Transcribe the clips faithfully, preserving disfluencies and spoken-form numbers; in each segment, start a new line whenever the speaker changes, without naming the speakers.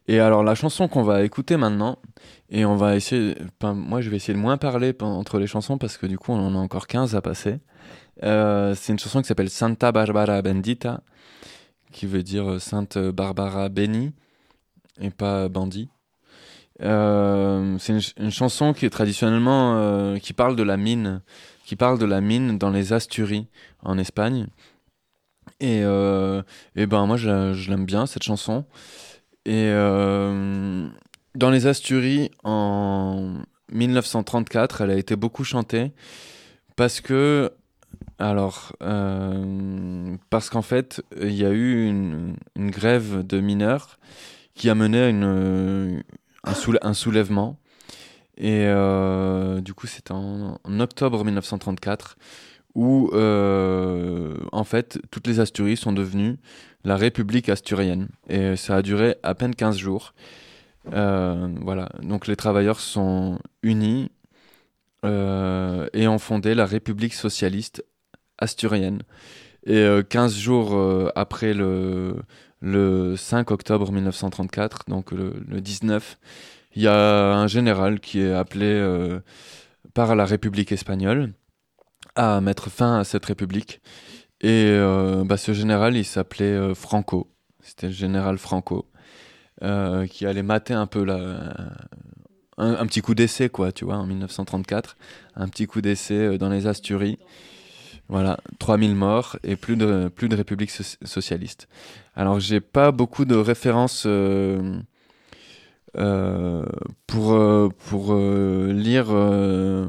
Et alors la chanson qu'on va écouter maintenant, et on va essayer, enfin, moi je vais essayer de moins parler pen- entre les chansons parce que du coup on en a encore quinze à passer. Euh, c'est une chanson qui s'appelle Santa Barbara Bendita, qui veut dire euh, Sainte Barbara bénie, et pas bandit. Euh, c'est une, ch- une chanson qui est traditionnellement, euh, qui parle de la mine, qui parle de la mine dans les Asturies en Espagne. Et, euh, et ben moi je, je l'aime bien cette chanson. Et euh, dans les Asturies en mille neuf cent trente-quatre, elle a été beaucoup chantée parce que alors euh, parce qu'en fait il y a eu une, une grève de mineurs qui a mené à une, un, soule- un soulèvement. Et euh, du coup, c'était en, en octobre mille neuf cent trente-quatre où, euh, en fait, toutes les Asturies sont devenues la République asturienne. Et ça a duré à peine quinze jours. Euh, voilà. Donc les travailleurs sont unis euh, et ont fondé la République socialiste asturienne. Et euh, quinze jours euh, après le, le cinq octobre mille neuf cent trente-quatre, donc le, le dix-neuf, il y a un général qui est appelé euh, par la République espagnole à mettre fin à cette République. Et euh, bah, ce général, il s'appelait euh, Franco. C'était le général Franco, euh, qui allait mater un peu la, un, un petit coup d'essai, quoi, tu vois, en mille neuf cent trente-quatre. Un petit coup d'essai euh, dans les Asturies. Voilà, trois mille morts et plus de, plus de République so- socialiste. Alors, j'ai pas beaucoup de références euh, euh, pour, euh, pour euh, lire euh,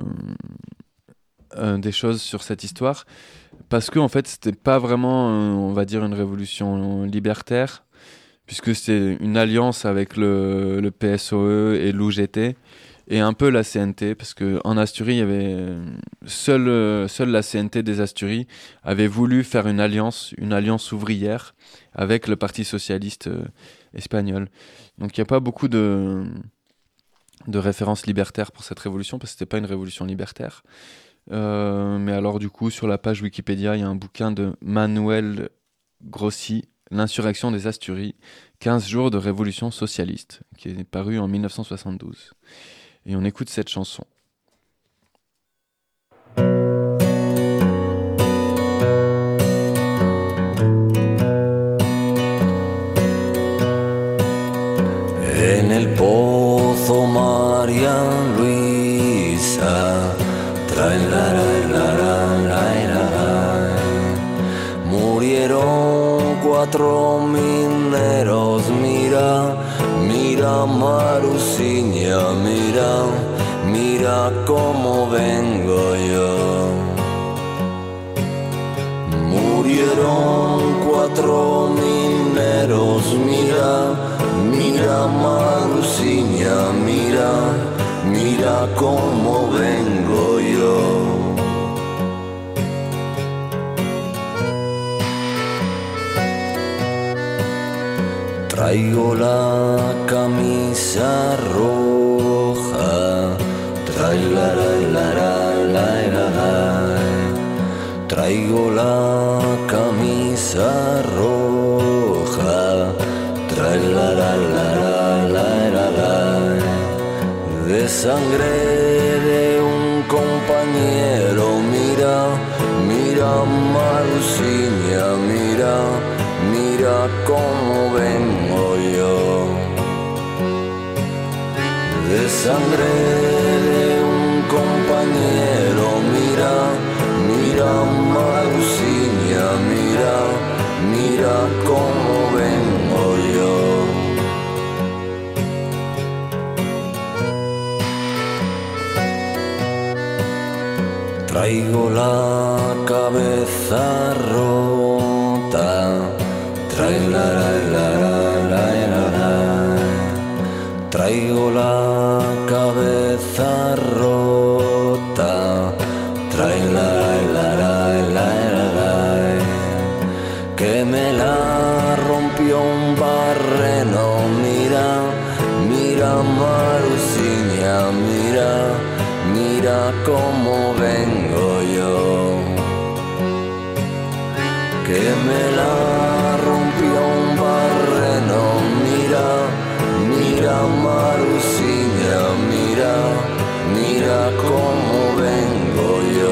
euh, des choses sur cette histoire, parce que en fait, c'était pas vraiment, euh, on va dire, une révolution libertaire, puisque c'est une alliance avec le, le P S O E et l'U G T, et un peu la C N T, parce que en Asturie, il y avait euh, seule, euh, seule la C N T des Asturies avait voulu faire une alliance, une alliance ouvrière avec le Parti socialiste euh, espagnol. Donc il n'y a pas beaucoup de, de références libertaires pour cette révolution, parce que c'était pas une révolution libertaire. Euh, mais alors du coup, sur la page Wikipédia, il y a un bouquin de Manuel Grossi, L'insurrection des Asturies, quinze jours de révolution socialiste, qui est paru en mille neuf cent soixante-douze. Et on écoute cette chanson.
En el pozo María Luisa, trae la la la la la la. Murieron cuatro mineros, mira, mira Marusiña, mira, mira cómo vengo yo. Murieron cuatro mineros, mira, mira Marusiña, mira, mira cómo vengo yo. Traigo la camisa roja, trae la la la la la la la. Traigo la camisa roja, trae la la la la la la la. De sangre de un compañero, mira, mira Marusiña, mira, mira cómo vengo yo. De sangre de un compañero, mira, mira Marusiña, mira, mira cómo vengo yo. Traigo la cabeza rota, trae la la la la la la la. Traigo la cabeza rota, trae la la la la la la. Que me la rompió un barreno, mira, mira Marusiña, mira, mira cómo vengo yo. Que me la rompió un barreno, mira, mira Marusiña, mira, mira cómo vengo yo.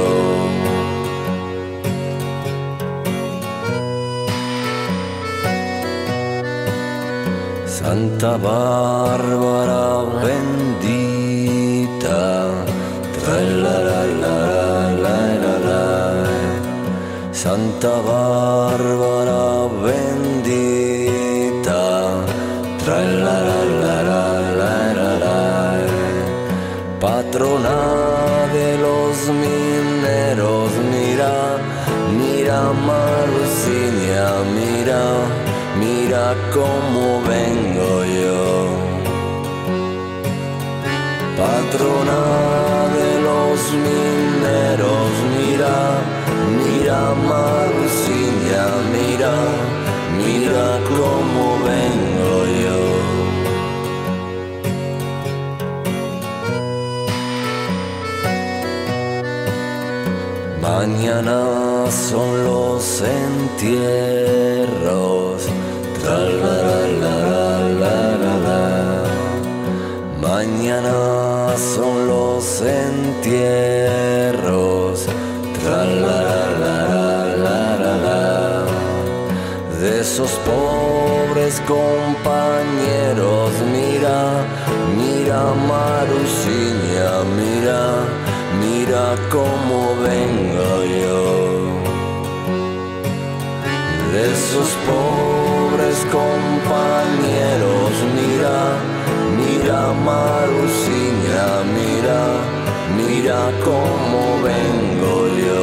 Santa Bárbara bendita, tra la la la la la la. Santa Bárbara bendita, tra la la la la la la la. Patrona de los mineros, mira, mira Marusiña, mira, mira cómo vengo yo. Patrona de los mineros, mira, mira Marusiña, mira, mira cómo vengo yo. Mañana son los entierros, tra la la la la la la. Mañana son los entierros, tra la la la la la la. De esos pobres compañeros, mira, mira Marusiña, mira, mira cómo vengo yo. De esos pobres compañeros, mira, mira Marusiña, mira, mira cómo vengo yo.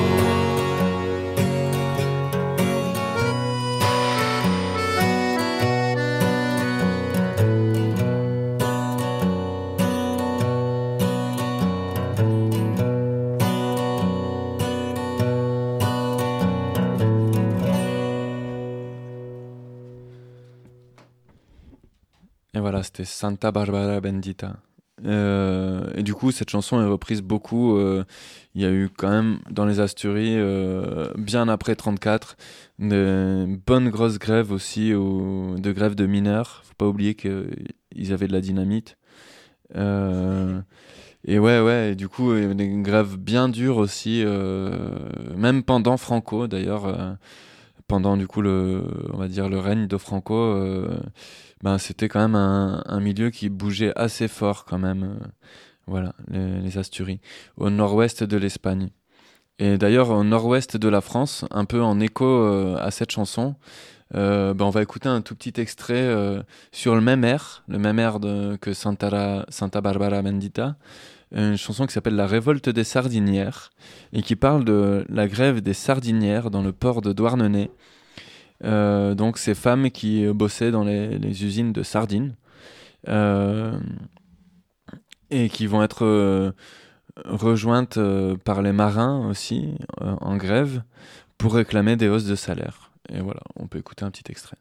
Et voilà, c'était Santa Barbara Bendita. Euh, et du coup, cette chanson est reprise beaucoup. euh, Il y a eu quand même dans les Asturies, euh, bien après trente-quatre, une bonne grosse grève aussi, au- de grève de mineurs. Faut pas oublier qu'ils avaient de la dynamite. Euh, et ouais, ouais, et du coup, il y avait des grèves bien dures aussi, euh, même pendant Franco d'ailleurs. euh, pendant du coup le, on va dire le règne de Franco, euh, ben c'était quand même un, un milieu qui bougeait assez fort quand même. euh, voilà, les, les Asturies, au nord-ouest de l'Espagne. Et d'ailleurs au nord-ouest de la France, un peu en écho euh, à cette chanson, euh, ben on va écouter un tout petit extrait euh, sur le même air, le même air de, que Santa, Ra- Santa Barbara Bendita, une chanson qui s'appelle La Révolte des Sardinières et qui parle de la grève des sardinières dans le port de Douarnenez. Euh, donc ces femmes qui euh, bossaient dans les, les usines de sardines euh, et qui vont être euh, rejointes euh, par les marins aussi euh, en grève pour réclamer des hausses de salaire. Et voilà, on peut écouter un petit extrait.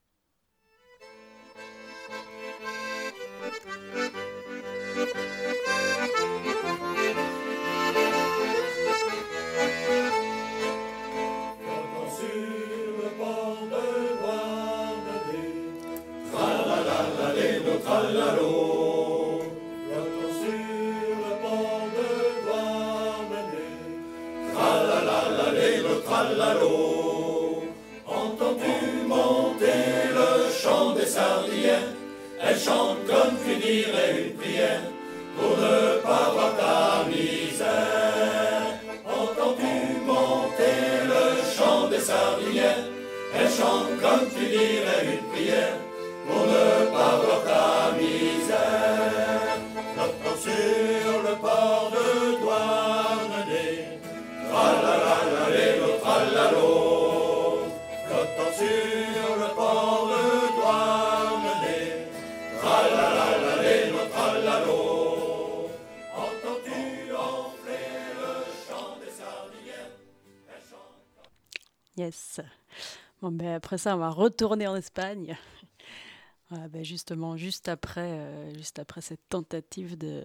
Entends-tu monter le chant des sardinières? Elles chantent comme tu dirais une prière pour ne pas voir ta misère. Entends-tu monter le chant des sardinières? Elles chantent comme tu dirais une prière pour ne pas voir ta misère. Flottant sur le port de Douarnenez, tralalalalo, tralalo. Flottant sur le port de Douarnenez, tralalalalo, tralalo. Entends-tu enfler le chant des sardinières? Elles chantent.
Yes. Bon, ben après ça, on va retourner en Espagne. Voilà, ben justement, juste après, euh, juste après cette tentative de,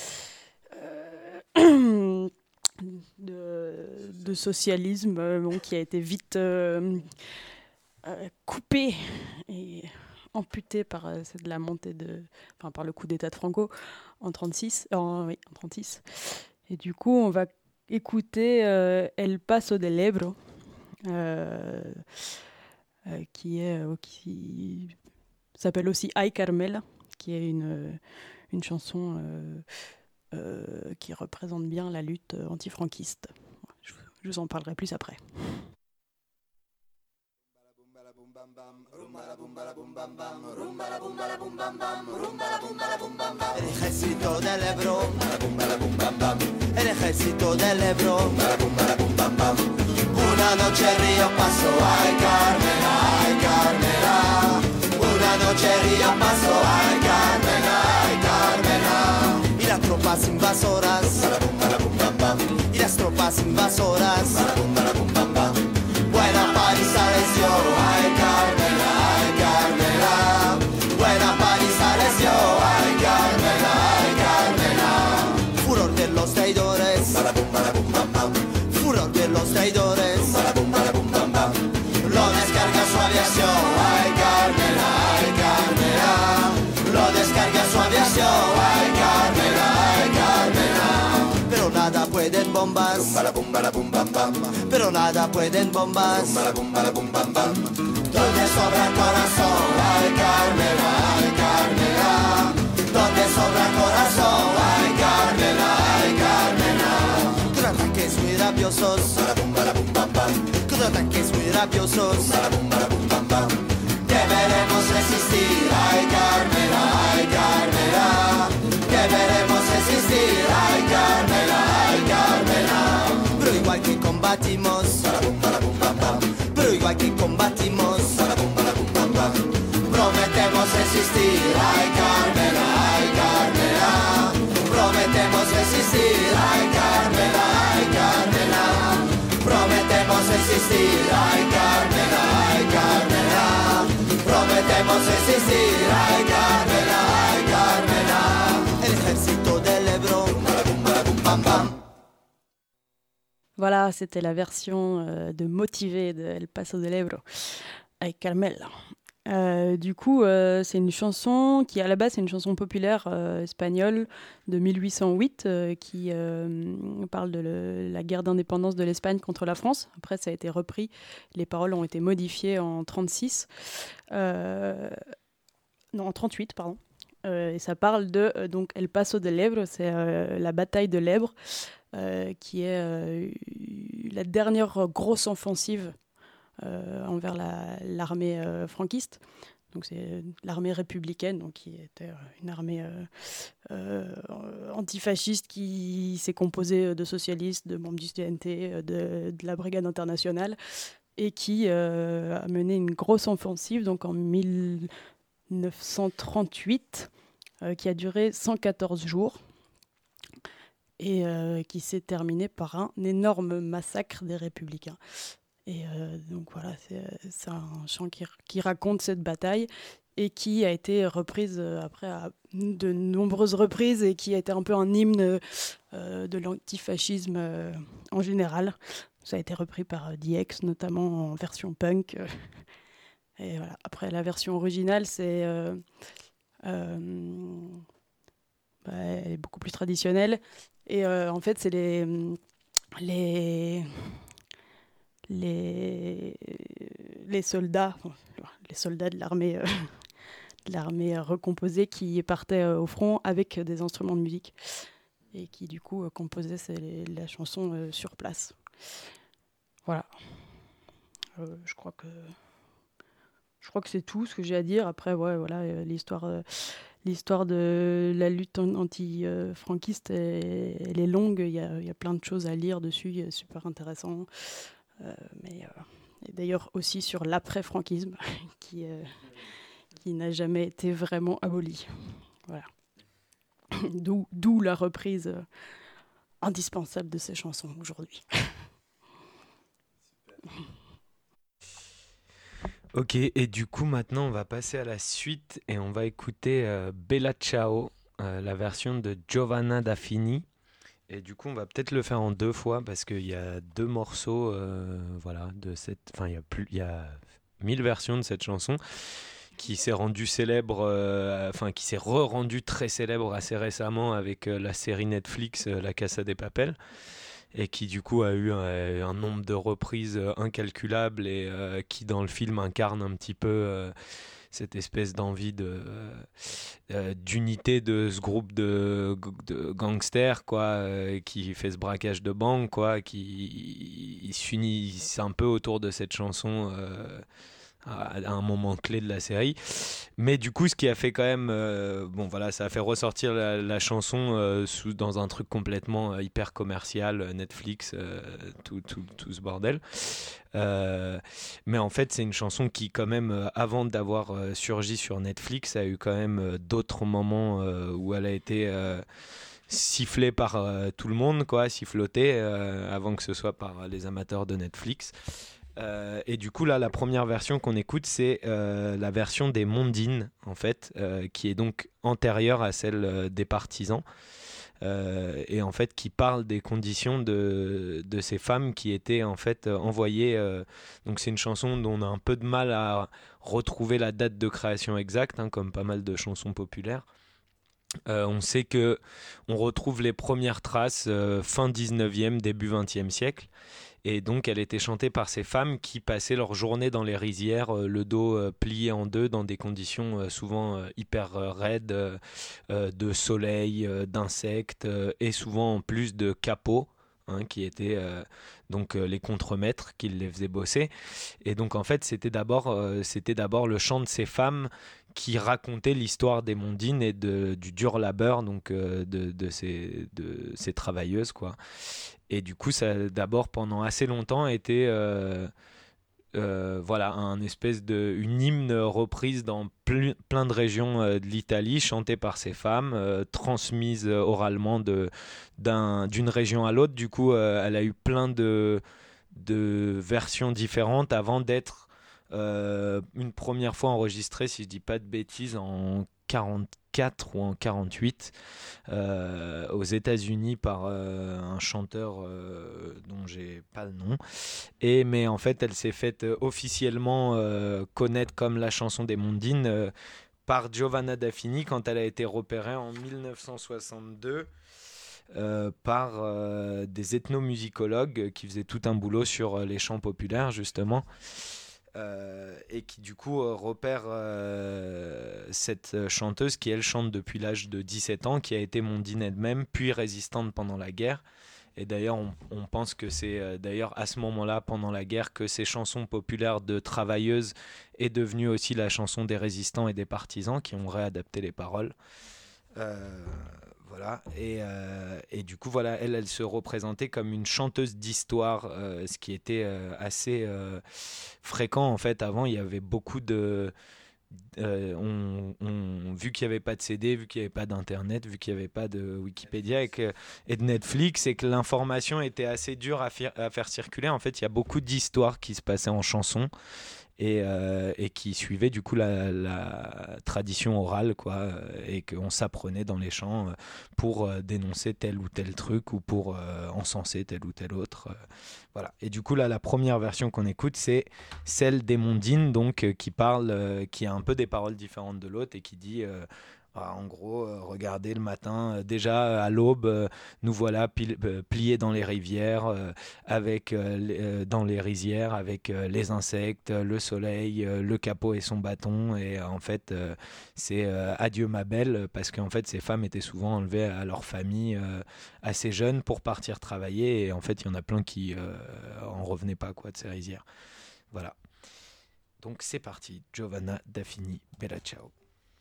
euh, de, de socialisme, euh, bon, qui a été vite euh, euh, coupée et amputé par euh, c'est de la montée de, enfin, par le coup d'État de Franco en trente-six. En, oui, en trente-six. Et du coup, on va écouter euh, El Paso del Ebro, euh, euh, qui est euh, qui s'appelle aussi Ay Carmela, qui est une une chanson euh, euh, qui représente bien la lutte antifranquiste. Je, je vous en parlerai plus après.
El ejército del Ebro, el ejército del Ebro, una noche Río pasó, ay Carmela, ay Carmela, una noche Río pasó, ay Carmela, ay Carmela, y las tropas invasoras, y las tropas invasoras, buena paliza les dio, ay Carmela, ay Carmela, buena paliza les dio, ay Carmela, ay Carmela, furor de los traidores, furor de los traidores, lo descarga su aviación, ay Carmela, ay Carmela, lo descarga su aviación, ay Carmela, ay Carmela, pero nada pueden bombas, pero nada pueden bombas, donde sobra corazón, ay Carmela, ay Carmela, donde sobra corazón, ay Carmela, ay Carmela, con ataques muy rabiosos, con ataques muy rabiosos, deberemos resistir, ay Carmela, ay Carmela, deberemos resistir, ay Carmela, ay Carmela, pero igual que combatimos, pero igual que combatimos, prometemos resistir, ay Carmela, ay Carmela, prometemos resistir, ay Carmela, ay Carmela, prometemos resistir, ay Carmela, ay Carmela, prometemos resistir, ay Carmela, ay Carmela, el ejército del Ebro, pam pam.
Voilà, c'était la version euh, de Motivé de El Paso del Ebro avec Carmela. Euh, du coup, euh, c'est une chanson qui, à la base, c'est une chanson populaire euh, espagnole de mille huit cent huit euh, qui euh, parle de le, la guerre d'indépendance de l'Espagne contre la France. Après, ça a été repris. Les paroles ont été modifiées en trente-six. Euh, non, en trente-huit, pardon. Euh, et ça parle de euh, donc El Paso del Ebro, c'est euh, la bataille de l'Èbre, euh, qui est euh, la dernière grosse offensive euh, envers la, l'armée euh, franquiste. Donc c'est l'armée républicaine, donc qui était une armée euh, euh, antifasciste qui s'est composée de socialistes, de membres du C N T, de, de la Brigade internationale, et qui euh, a mené une grosse offensive donc en mille neuf cent trente-huit, euh, qui a duré cent quatorze jours et euh, qui s'est terminée par un énorme massacre des républicains. Et euh, donc voilà, c'est, c'est un chant qui, qui raconte cette bataille et qui a été reprise euh, après à de nombreuses reprises et qui a été un peu un hymne euh, de l'antifascisme euh, en général. Ça a été repris par D X, notamment en version punk. Et voilà. Après, la version originale, c'est, euh, euh, bah, elle est beaucoup plus traditionnelle. Et euh, en fait, c'est les, les, les, les soldats, les soldats de l'armée, euh, de l'armée recomposée qui partaient au front avec des instruments de musique et qui, du coup, composaient ces, la chanson euh, sur place. Voilà. Euh, je crois que... Je crois que c'est tout ce que j'ai à dire. Après, ouais, voilà, euh, l'histoire, euh, l'histoire de la lutte anti-franquiste, euh, elle est longue. Il y a, il y a plein de choses à lire dessus, c'est super intéressant. Euh, mais euh, et d'ailleurs aussi sur l'après-franquisme, qui, euh, qui n'a jamais été vraiment aboli. Voilà. D'où, d'où la reprise euh, indispensable de ces chansons aujourd'hui.
Ok, et du coup maintenant on va passer à la suite et on va écouter euh, Bella Ciao, euh, la version de Giovanna Daffini. Et du coup on va peut-être le faire en deux fois parce qu'il y a deux morceaux, euh, voilà, de cette, enfin il y a plus, il y a mille versions de cette chanson qui s'est rendu célèbre, euh, enfin qui s'est re-rendu très célèbre assez récemment avec euh, la série Netflix euh, La Casa de Papel, et qui du coup a eu un, un nombre de reprises euh, incalculable, et euh, qui dans le film incarne un petit peu euh, cette espèce d'envie de, euh, d'unité de ce groupe de, de gangsters, quoi, euh, qui fait ce braquage de banque, quoi, qui ils s'unissent un peu autour de cette chanson euh, à, à un moment clé de la série. Mais du coup, ce qui a fait quand même, euh, bon voilà, ça a fait ressortir la, la chanson euh, sous, dans un truc complètement euh, hyper commercial, Netflix, euh, tout, tout, tout ce bordel. Euh, mais en fait, c'est une chanson qui, quand même, euh, avant d'avoir euh, surgi sur Netflix, a eu quand même euh, d'autres moments euh, où elle a été euh, sifflée par euh, tout le monde, quoi, sifflotée, euh, avant que ce soit par les amateurs de Netflix. Euh, et du coup, là, la première version qu'on écoute, c'est euh, la version des Mondines, en fait, euh, qui est donc antérieure à celle euh, des Partisans. Euh, et en fait qui parle des conditions de, de ces femmes qui étaient en fait envoyées. Euh, donc c'est une chanson dont on a un peu de mal à retrouver la date de création exacte, hein, comme pas mal de chansons populaires. Euh, on sait que on retrouve les premières traces euh, fin dix-neuvième, début vingtième siècle. Et donc elle était chantée par ces femmes qui passaient leur journée dans les rizières, euh, le dos euh, plié en deux, dans des conditions euh, souvent euh, hyper euh, raides, euh, euh, de soleil, euh, d'insectes, euh, et souvent en plus de capots, hein, qui étaient euh, donc euh, les contremaîtres qui les faisaient bosser. Et donc en fait c'était d'abord, euh, c'était d'abord le chant de ces femmes qui racontait l'histoire des Mondines et de, du dur labeur, donc euh, de, de, ces, de ces travailleuses, quoi. Et du coup, ça a d'abord pendant assez longtemps été euh, euh, voilà, un espèce de, une hymne reprise dans ple, plein de régions euh, de l'Italie, chantée par ces femmes, euh, transmise oralement de, d'un, d'une région à l'autre. Du coup, euh, elle a eu plein de, de versions différentes avant d'être euh, une première fois enregistrée, si je dis pas de bêtises, en quarante-quatre ou en quarante-huit euh, aux États-Unis par euh, un chanteur euh, dont j'ai pas le nom. Et mais en fait, elle s'est faite euh, officiellement euh, connaître comme la chanson des Mondines euh, par Giovanna Daffini quand elle a été repérée en dix-neuf cent soixante-deux. Euh, par euh, des ethnomusicologues qui faisaient tout un boulot sur euh, les chants populaires, justement. Euh, et qui du coup euh, repère euh, cette chanteuse qui elle chante depuis l'âge de dix-sept ans, qui a été mondine elle-même puis résistante pendant la guerre. Et d'ailleurs on, on pense que c'est euh, d'ailleurs à ce moment-là, pendant la guerre, que ces chansons populaires de travailleuses est devenue aussi la chanson des résistants et des partisans qui ont réadapté les paroles. Euh, voilà, et, euh, et du coup voilà, elle, elle se représentait comme une chanteuse d'histoire, euh, ce qui était euh, assez euh, fréquent en fait. Avant, il y avait beaucoup de euh, on, on, vu qu'il n'y avait pas de C D, vu qu'il n'y avait pas d'internet, vu qu'il n'y avait pas de Wikipédia et, que, et de Netflix, et que l'information était assez dure à, fi- à faire circuler, en fait il y a beaucoup d'histoires qui se passaient en chansons. Et, euh, et qui suivait du coup la, la tradition orale, quoi, et qu'on s'apprenait dans les chants pour euh, dénoncer tel ou tel truc ou pour euh, encenser tel ou tel autre. Euh, voilà. Et du coup là, la première version qu'on écoute, c'est celle des Mondines, donc euh, qui parle, euh, qui a un peu des paroles différentes de l'autre et qui dit euh, ah, en gros, euh, regardez le matin, euh, déjà à l'aube, euh, nous voilà pli- euh, pliés dans les rivières, euh, avec euh, les, euh, dans les rizières, avec euh, les insectes, le soleil, euh, le capot et son bâton. Et euh, en fait, euh, c'est euh, adieu ma belle, parce qu'en fait, ces femmes étaient souvent enlevées à leur famille euh, assez jeunes pour partir travailler. Et en fait, il y en a plein qui euh, en revenaient pas, quoi, de ces rizières. Voilà. Donc c'est parti, Giovanna Daffini, Bella Ciao.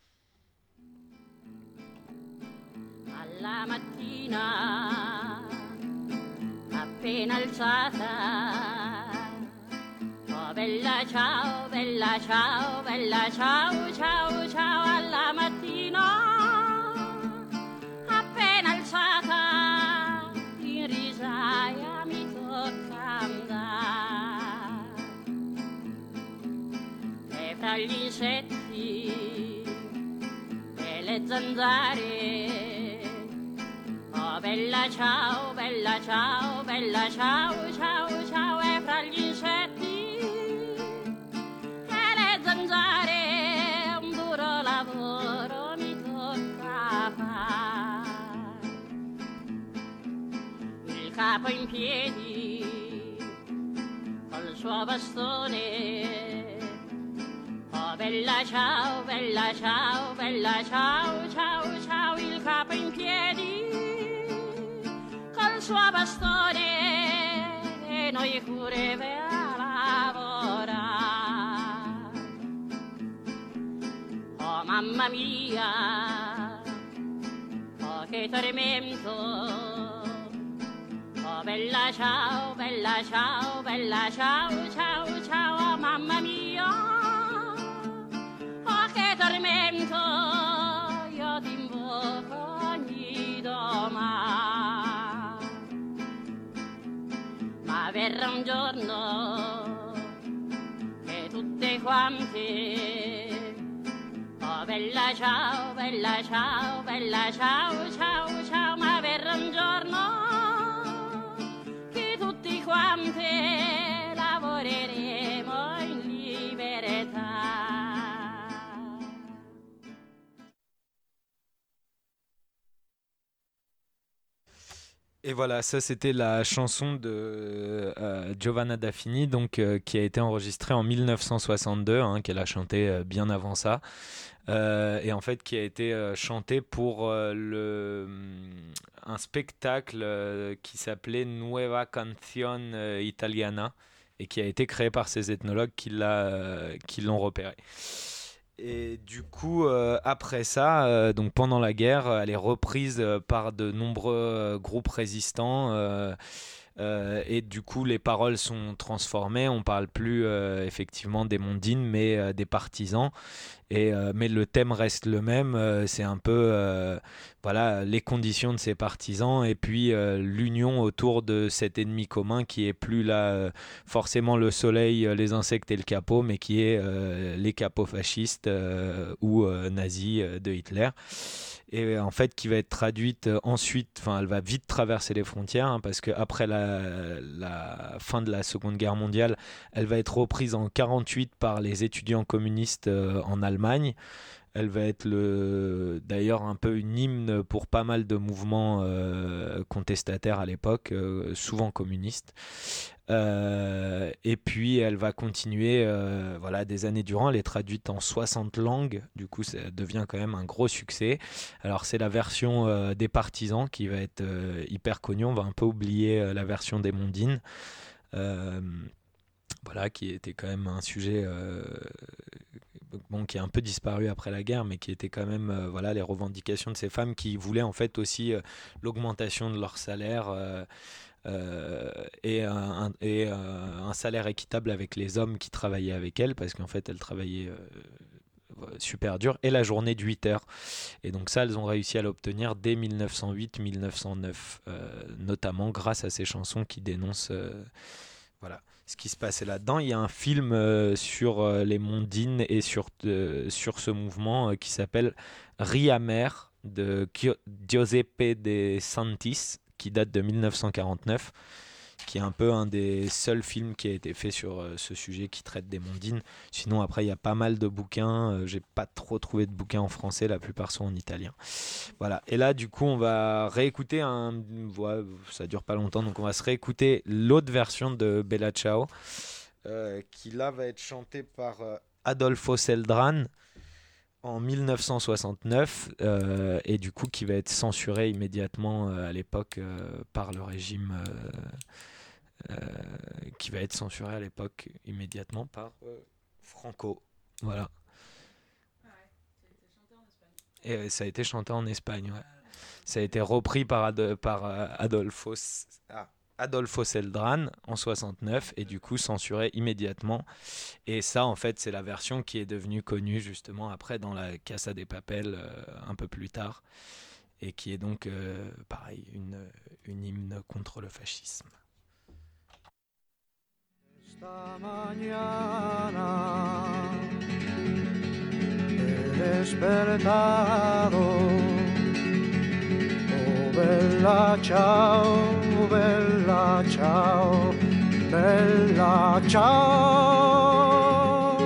Alla mattina, appena alzata, oh bella ciao, bella ciao, bella ciao, ciao, ciao. Alla mattina, appena alzata, in risaia mi tocca andare, e fra gli insetti e le zanzare. Oh bella ciao, bella ciao, bella ciao, ciao, ciao. E fra gli insetti e le zanzare, capo in piedi col suo bastone. Oh bella ciao, bella ciao, bella ciao, ciao, ciao, il capo in piedi col suo bastone e noi pure per lavorare. Oh mamma mia, oh che tormento. Oh bella ciao, bella ciao, bella ciao, ciao, ciao, oh mamma mia. Oh che tormento, io ti invoco ogni domani. Ma verrà un giorno che tutte quante, oh bella ciao, bella ciao, bella ciao, ciao, ciao, ma verrà un giorno che tutti quante lavoreremo in libertà.
Et voilà, ça c'était la chanson de euh, Giovanna Daffini, donc euh, qui a été enregistrée en dix-neuf cent soixante-deux, hein, qu'elle a chanté euh, bien avant ça, euh, et en fait qui a été euh, chantée pour euh, le, un spectacle euh, qui s'appelait Nueva Canción euh, Italiana et qui a été créé par ces ethnologues qui, l'a, euh, qui l'ont repéré. Et du coup, euh, après ça, euh, donc pendant la guerre, elle est reprise euh, par de nombreux euh, groupes résistants. Euh, euh, et du coup, les paroles sont transformées. On ne parle plus euh, effectivement des mondines, mais euh, des partisans. Et, euh, mais le thème reste le même. Euh, c'est un peu euh, voilà, les conditions de ces partisans et puis euh, l'union autour de cet ennemi commun qui est plus là euh, forcément le soleil, les insectes et le capot, mais qui est euh, les capots fascistes euh, ou euh, nazis euh, de Hitler. Et en fait qui va être traduite ensuite, enfin elle va vite traverser les frontières, hein, parce qu'après la, la fin de la Seconde Guerre mondiale, elle va être reprise en quarante-huit par les étudiants communistes euh, en Allemagne. Elle va être le, d'ailleurs un peu une hymne pour pas mal de mouvements euh, contestataires à l'époque, euh, souvent communistes. Euh, et puis elle va continuer euh, voilà, des années durant. Elle est traduite en soixante langues, du coup ça devient quand même un gros succès. Alors c'est la version euh, des partisans qui va être euh, hyper connue. On va un peu oublier euh, la version des mondines, euh, voilà, qui était quand même un sujet euh, bon, qui a un peu disparu après la guerre, mais qui était quand même euh, voilà, les revendications de ces femmes qui voulaient en fait aussi euh, l'augmentation de leur salaire euh, Euh, et, un, et euh, un salaire équitable avec les hommes qui travaillaient avec elle, parce qu'en fait elles travaillaient euh, super dur, et la journée de huit heures. Et donc ça, elles ont réussi à l'obtenir dès dix-neuf cent huit dix-neuf cent neuf, euh, notamment grâce à ces chansons qui dénoncent euh, voilà, ce qui se passait là-dedans. Il y a un film euh, sur euh, les mondines et sur, euh, sur ce mouvement euh, qui s'appelle Riamer de Giuseppe De Santis, qui date de dix-neuf cent quarante-neuf, qui est un peu un des seuls films qui a été fait sur euh, ce sujet qui traite des mondines. Sinon, après, il y a pas mal de bouquins. Euh, j'ai pas trop trouvé de bouquins en français, la plupart sont en italien. Voilà. Et là, du coup, on va réécouter un... Ouais, ça dure pas longtemps, donc on va se réécouter l'autre version de Bella Ciao, euh, qui là va être chantée par euh, Adolfo Celdran en dix-neuf cent soixante-neuf, euh, et du coup qui va être censuré immédiatement euh, à l'époque euh, par le régime euh, euh, qui va être censuré à l'époque immédiatement par euh, Franco. Voilà. Et euh, ça a été chanté en Espagne, ouais. Ça a été repris par, Ad- par euh, Adolfo ah. Adolfo Celdran en soixante-neuf, et du coup censuré immédiatement. Et ça, en fait, c'est la version qui est devenue connue justement après dans la Casa de Papel euh, un peu plus tard, et qui est donc euh, pareil, une, une hymne contre le fascisme.
Esta mañana he despertado. Oh, bella ciao, bella ciao, bella ciao.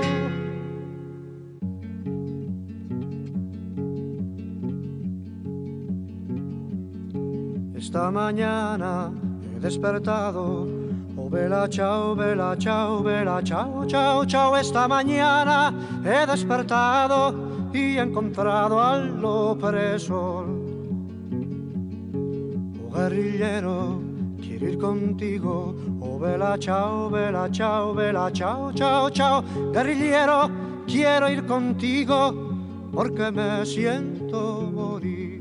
Esta mañana he
despertado. Oh, vela, chao, vela, chao, vela, chao, chao, chao. Esta mañana he despertado y he encontrado al opresor. Oh, guerrillero, quiero ir contigo. Oh, vela, chao, vela, chao, vela, chao, chao, chao. Guerrillero, quiero ir contigo porque me siento morir.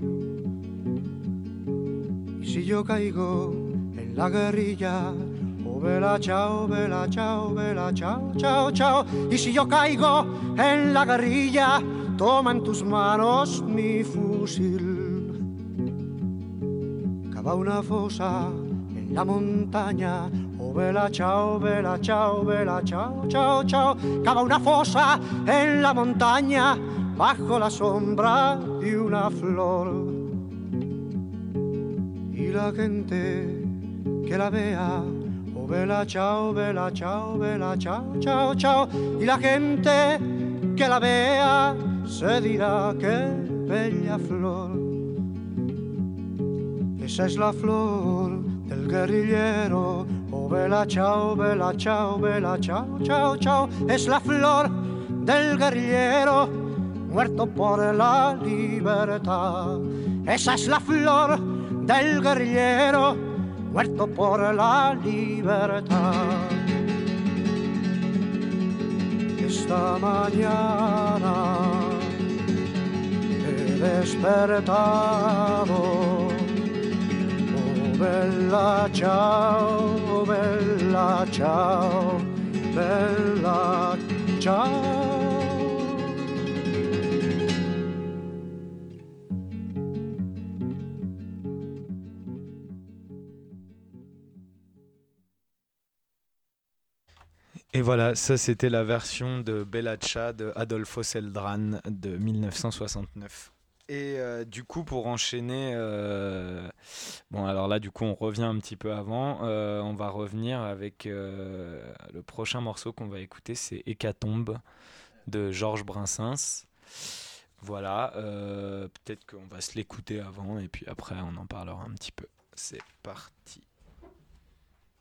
Y si yo caigo en la guerrilla, oh, vela, chao, vela, chao, vela, chao, chao, chao. Y si yo caigo en la guerrilla, toma en tus manos mi fusil. Cava una fosa en la montaña, oh, vela, chao, vela, chao, vela, chao, chao, chao. Cava una fosa en la montaña, bajo la sombra de una flor. Y la gente que la vea, oh, vela, chao, vela, chao, vela, chao, chao, chao. Y la gente que la vea se dirá qué bella flor. Esa es la flor del guerrillero, oh, vela, chao, vela, chao, vela, chao, chao, chao. Es la flor del guerrillero, muerto por la libertad. Esa es la flor del guerrillero, muerto por la libertad. Esta mañana he despertado. Oh, bella ciao, bella ciao, bella ciao.
Et voilà, ça c'était la version de Bella Ciao de Adolfo Celdran de mille neuf cent soixante-neuf. Et euh, du coup, pour enchaîner, euh, bon alors là du coup on revient un petit peu avant, euh, on va revenir avec euh, le prochain morceau qu'on va écouter, c'est Hécatombe de Georges Brassens. Voilà, euh, peut-être qu'on va se l'écouter avant et puis après on en parlera un petit peu. C'est parti.